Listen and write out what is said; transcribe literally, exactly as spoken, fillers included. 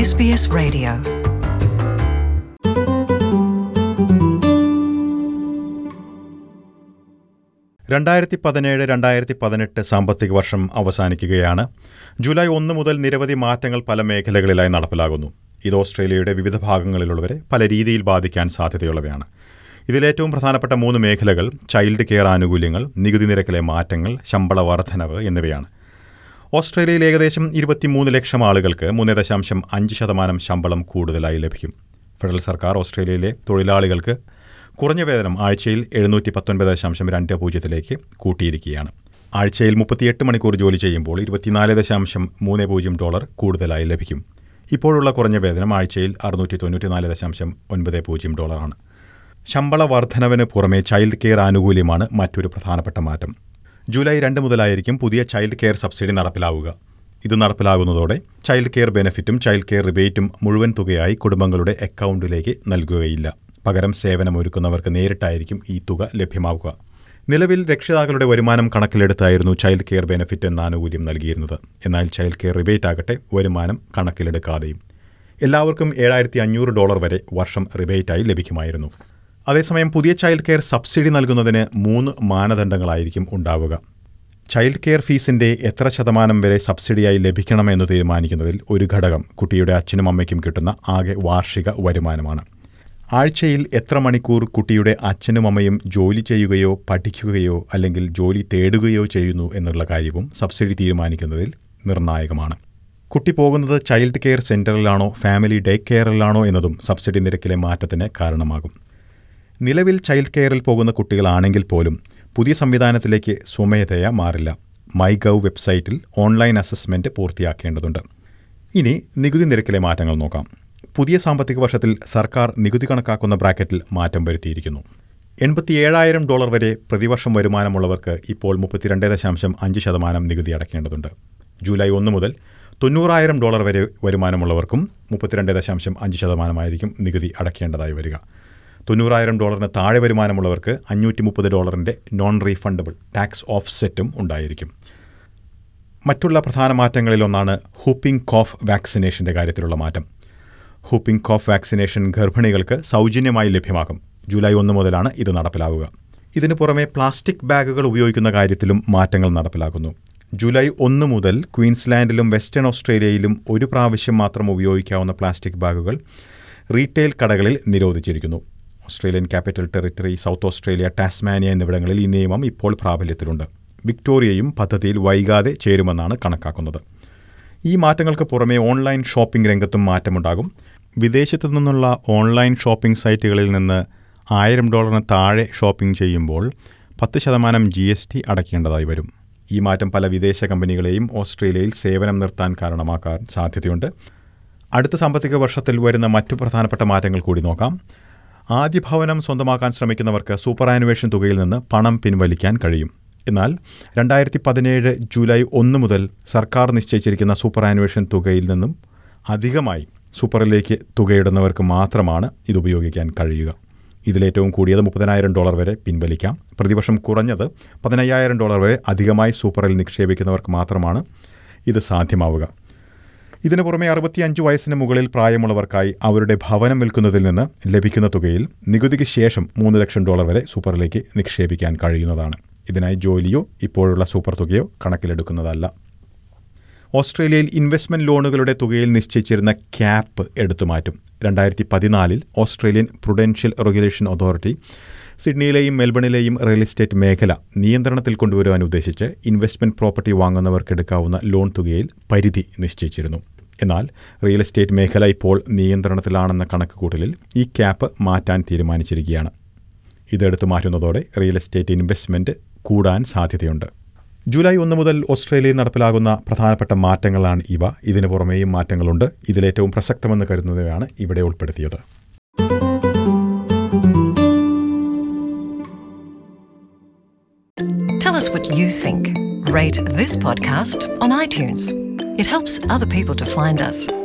S B S Radio. രണ്ടായിരത്തി പതിനേഴ് രണ്ടായിരത്തി പതിനെട്ട് സാമ്പത്തിക വർഷം അവസാനിക്കുകയാണ്. ജൂലൈ ഒന്ന് മുതൽ നിരവധി മാറ്റങ്ങൾ പല മേഖലകളിലായി നടപ്പിലാകുന്നു. ഇത് ഓസ്ട്രേലിയയുടെ വിവിധ ഭാഗങ്ങളിലുള്ളവരെ പല രീതിയിൽ ബാധിക്കാൻ സാധ്യതയുള്ളവയാണ്. ഇതിലേറ്റവും പ്രധാനപ്പെട്ട മൂന്ന് മേഖലകൾ ചൈൽഡ് കെയർ ആനുകൂല്യങ്ങൾ, നികുതി നിരക്കിലെ മാറ്റങ്ങൾ, ശമ്പള വർധനവ് എന്നിവയാണ്. ഓസ്ട്രേലിയയിൽ ഏകദേശം ഇരുപത്തിമൂന്ന് ലക്ഷം ആളുകൾക്ക് മൂന്ന് ദശാംശം അഞ്ച് ശതമാനം ശമ്പളം കൂടുതലായി ലഭിക്കും. ഫെഡറൽ സർക്കാർ ഓസ്ട്രേലിയയിലെ തൊഴിലാളികൾക്ക് കുറഞ്ഞ വേതനം ആഴ്ചയിൽ എഴുന്നൂറ്റി പത്തൊൻപത് ദശാംശം രണ്ട് പൂജ്യത്തിലേക്ക് കൂട്ടിയിരിക്കുകയാണ്. ആഴ്ചയിൽ മുപ്പത്തിയെട്ട് മണിക്കൂർ ജോലി ചെയ്യുമ്പോൾ ഇരുപത്തിനാല് ദശാംശം മൂന്ന് പൂജ്യം ഡോളർ കൂടുതലായി ലഭിക്കും. ഇപ്പോഴുള്ള കുറഞ്ഞ വേതനം ആഴ്ചയിൽ അറുന്നൂറ്റി തൊണ്ണൂറ്റിനാല് ദശാംശം ഒൻപത് പൂജ്യം ഡോളറാണ്. ശമ്പള വർധനവിന് പുറമെ ചൈൽഡ് കെയർ ആനുകൂല്യമാണ് മറ്റൊരു പ്രധാനപ്പെട്ട മാറ്റം. ജൂലൈ രണ്ട് മുതലായിരിക്കും പുതിയ ചൈൽഡ് കെയർ സബ്സിഡി നടപ്പിലാവുക. ഇത് നടപ്പിലാകുന്നതോടെ ചൈൽഡ് കെയർ ബെനഫിറ്റും ചൈൽഡ് കെയർ റിബേറ്റും മുഴുവൻ തുകയായി കുടുംബങ്ങളുടെ അക്കൗണ്ടിലേക്ക് നൽകുകയില്ല. പകരം സേവനമൊരുക്കുന്നവർക്ക് നേരിട്ടായിരിക്കും ഈ തുക ലഭ്യമാവുക. നിലവിൽ രക്ഷിതാക്കളുടെ വരുമാനം കണക്കിലെടുത്തായിരുന്നു ചൈൽഡ് കെയർ ബെനഫിറ്റ് എന്ന ആനുകൂല്യം നൽകിയിരുന്നത്. എന്നാൽ ചൈൽഡ് കെയർ റിബേറ്റ് ആകട്ടെ വരുമാനം കണക്കിലെടുക്കാതെയും. എല്ലാവർക്കും ഏഴായിരത്തി അഞ്ഞൂറ് ഡോളർ വരെ വർഷം റിബേറ്റായി ലഭിക്കുമായിരുന്നു. അതേസമയം പുതിയ ചൈൽഡ് കെയർ സബ്സിഡി നൽകുന്നതിന് മൂന്ന് മാനദണ്ഡങ്ങളായിരിക്കും ഉണ്ടാവുക. ചൈൽഡ് കെയർ ഫീസിൻ്റെ എത്ര ശതമാനം വരെ സബ്സിഡിയായി ലഭിക്കണമെന്ന് തീരുമാനിക്കുന്നതിൽ ഒരു ഘടകം കുട്ടിയുടെ അച്ഛനും അമ്മയ്ക്കും കിട്ടുന്ന ആകെ വാർഷിക വരുമാനമാണ്. ആഴ്ചയിൽ എത്ര മണിക്കൂർ കുട്ടിയുടെ അച്ഛനും അമ്മയും ജോലി ചെയ്യുകയോ പഠിക്കുകയോ അല്ലെങ്കിൽ ജോലി തേടുകയോ ചെയ്യുന്നു എന്നുള്ള കാര്യവും സബ്സിഡി തീരുമാനിക്കുന്നതിൽ നിർണായകമാണ്. കുട്ടി പോകുന്നത് ചൈൽഡ് കെയർ സെൻ്ററിലാണോ ഫാമിലി ഡേ കെയറിലാണോ എന്നതും സബ്സിഡി നിരക്കിലെ മാറ്റത്തിന് കാരണമാകും. നിലവിൽ ചൈൽഡ് കെയറിൽ പോകുന്ന കുട്ടികളാണെങ്കിൽ പോലും പുതിയ സംവിധാനത്തിലേക്ക് സ്വമേധയാ മാറില്ല. മൈ ഗവ് വെബ്സൈറ്റിൽ ഓൺലൈൻ അസസ്മെൻറ്റ് പൂർത്തിയാക്കേണ്ടതുണ്ട്. ഇനി നികുതി നിരക്കിലെ മാറ്റങ്ങൾ നോക്കാം. പുതിയ സാമ്പത്തിക വർഷത്തിൽ സർക്കാർ നികുതി കണക്കാക്കുന്ന ബ്രാക്കറ്റിൽ മാറ്റം വരുത്തിയിരിക്കുന്നു. എൺപത്തിയേഴായിരം ഡോളർ വരെ പ്രതിവർഷം വരുമാനമുള്ളവർക്ക് ഇപ്പോൾ മുപ്പത്തിരണ്ട് ദശാംശം അഞ്ച് ശതമാനം നികുതി അടയ്ക്കേണ്ടതുണ്ട്. ജൂലൈ ഒന്ന് മുതൽ തൊണ്ണൂറായിരം ഡോളർ വരെ വരുമാനമുള്ളവർക്കും മുപ്പത്തിരണ്ട് ദശാംശം അഞ്ച് ശതമാനമായിരിക്കും നികുതി അടയ്ക്കേണ്ടതായി വരിക. തൊണ്ണൂറായിരം ഡോളറിന് താഴെ വരുമാനമുള്ളവർക്ക് അഞ്ഞൂറ്റി മുപ്പത് ഡോളറിൻ്റെ നോൺ റീഫണ്ടബിൾ ടാക്സ് ഓഫ്സെറ്റും ഉണ്ടായിരിക്കും. മറ്റുള്ള പ്രധാന മാറ്റങ്ങളിലൊന്നാണ് ഹൂപ്പിംഗ് കോഫ് വാക്സിനേഷൻ്റെ കാര്യത്തിലുള്ള മാറ്റം. ഹൂപ്പിംഗ് കോഫ് വാക്സിനേഷൻ ഗർഭിണികൾക്ക് സൗജന്യമായി ലഭ്യമാകും. ജൂലൈ ഒന്ന് മുതലാണ് ഇത് നടപ്പിലാവുക. ഇതിനു പുറമെ പ്ലാസ്റ്റിക് ബാഗുകൾ ഉപയോഗിക്കുന്ന കാര്യത്തിലും മാറ്റങ്ങൾ നടപ്പിലാക്കുന്നു. ജൂലൈ ഒന്ന് മുതൽ ക്വീൻസ്ലാൻഡിലും വെസ്റ്റേൺ ഓസ്ട്രേലിയയിലും ഒരു പ്രാവശ്യം മാത്രം ഉപയോഗിക്കാവുന്ന പ്ലാസ്റ്റിക് ബാഗുകൾ റീറ്റെയിൽ കടകളിൽ നിരോധിച്ചിരിക്കുന്നു. Australian Capital Territory, South Australia, Tasmania എന്നിവിടങ്ങളിൽ ഈ നിയമം ഇപ്പോൾ പ്രാബല്യത്തിലുണ്ട്. വിക്ടോറിയയും പദ്ധതിയിൽ വൈകാതെ ചേരുമെന്നാണ് കണക്കാക്കുന്നത്. ഈ മാറ്റങ്ങൾക്ക് പുറമെ ഓൺലൈൻ ഷോപ്പിംഗ് രംഗത്തും മാറ്റമുണ്ടാകും. വിദേശത്തു നിന്നുള്ള ഓൺലൈൻ ഷോപ്പിംഗ് സൈറ്റുകളിൽ നിന്ന് ആയിരം ഡോളറിന് താഴെ ഷോപ്പിംഗ് ചെയ്യുമ്പോൾ പത്ത് ശതമാനം ജി എസ് ടി അടയ്ക്കേണ്ടതായി വരും. ഈ മാറ്റം പല വിദേശ കമ്പനികളെയും ഓസ്ട്രേലിയയിൽ സേവനം നിർത്താൻ കാരണമാക്കാൻ സാധ്യതയുണ്ട്. അടുത്ത സാമ്പത്തിക വർഷത്തിൽ വരുന്ന മറ്റു പ്രധാനപ്പെട്ട മാറ്റങ്ങൾ കൂടി നോക്കാം. ആദ്യ ഭവനം സ്വന്തമാക്കാൻ ശ്രമിക്കുന്നവർക്ക് സൂപ്പർ ആനുവേഷൻ തുകയിൽ നിന്ന് പണം പിൻവലിക്കാൻ കഴിയും. എന്നാൽ രണ്ടായിരത്തി പതിനേഴ് ജൂലൈ ഒന്ന് മുതൽ സർക്കാർ നിശ്ചയിച്ചിരിക്കുന്ന സൂപ്പർ ആനുവേഷൻ തുകയിൽ നിന്നും അധികമായി സൂപ്പറിലേക്ക് തുകയിടുന്നവർക്ക് മാത്രമാണ് ഇത് ഉപയോഗിക്കാൻ കഴിയുക. ഇതിലേറ്റവും കൂടിയത് മുപ്പതിനായിരം ഡോളർ വരെ പിൻവലിക്കാം. പ്രതിവർഷം കുറഞ്ഞത് പതിനയ്യായിരം ഡോളർ വരെ അധികമായി സൂപ്പറിൽ നിക്ഷേപിക്കുന്നവർക്ക് മാത്രമാണ് ഇത് സാധ്യമാവുക. ഇതിനു പുറമെ അറുപത്തിയഞ്ച് വയസ്സിന് മുകളിൽ പ്രായമുള്ളവർക്കായി അവരുടെ ഭവനം വിൽക്കുന്നതിൽ നിന്ന് ലഭിക്കുന്ന തുകയിൽ നികുതിക്ക് ശേഷം മൂന്ന് ലക്ഷം ഡോളർ വരെ സൂപ്പറിലേക്ക് നിക്ഷേപിക്കാൻ കഴിയുന്നതാണ്. ഇതിനായി ജോലിയോ ഇപ്പോഴുള്ള സൂപ്പർ തുകയോ കണക്കിലെടുക്കുന്നതല്ല. ഓസ്ട്രേലിയയിൽ ഇൻവെസ്റ്റ്മെൻറ്റ് ലോണുകളുടെ തുകയിൽ നിശ്ചയിച്ചിരുന്ന ക്യാപ്പ് എടുത്തുമാറ്റും. രണ്ടായിരത്തി പതിനാലിൽ ഓസ്ട്രേലിയൻ പ്രുഡൻഷ്യൽ റെഗുലേഷൻ അതോറിറ്റി സിഡ്നിയിലെയും മെൽബണിലെയും റിയൽ എസ്റ്റേറ്റ് മേഖല നിയന്ത്രണത്തിൽ കൊണ്ടുവരുവാൻ ഉദ്ദേശിച്ച് ഇൻവെസ്റ്റ്മെൻറ്റ് പ്രോപ്പർട്ടി വാങ്ങുന്നവർക്കെടുക്കാവുന്ന ലോൺ തുകയിൽ പരിധി നിശ്ചയിച്ചിരുന്നു. എന്നാൽ റിയൽ എസ്റ്റേറ്റ് മേഖല ഇപ്പോൾ നിയന്ത്രണത്തിലാണെന്ന കണക്കുകൂട്ടലിൽ ഈ ക്യാപ്പ് മാറ്റാൻ തീരുമാനിച്ചിരിക്കുകയാണ്. ഇതെടുത്തു മാറ്റുന്നതോടെ റിയൽ എസ്റ്റേറ്റ് ഇൻവെസ്റ്റ്മെൻറ്റ് കൂടാൻ സാധ്യതയുണ്ട്. ജൂലൈ ഒന്ന് മുതൽ ഓസ്ട്രേലിയയിൽ നടപ്പിലാകുന്ന പ്രധാനപ്പെട്ട മാറ്റങ്ങളാണ് ഇവ. ഇതിനു പുറമേയും മാറ്റങ്ങളുണ്ട്. ഇതിലേറ്റവും പ്രസക്തമെന്ന് കരുതുന്നവയാണ് ഇവിടെ ഉൾപ്പെടുത്തിയത്. Tell us what you think. Rate this podcast on iTunes. It helps other people to find us.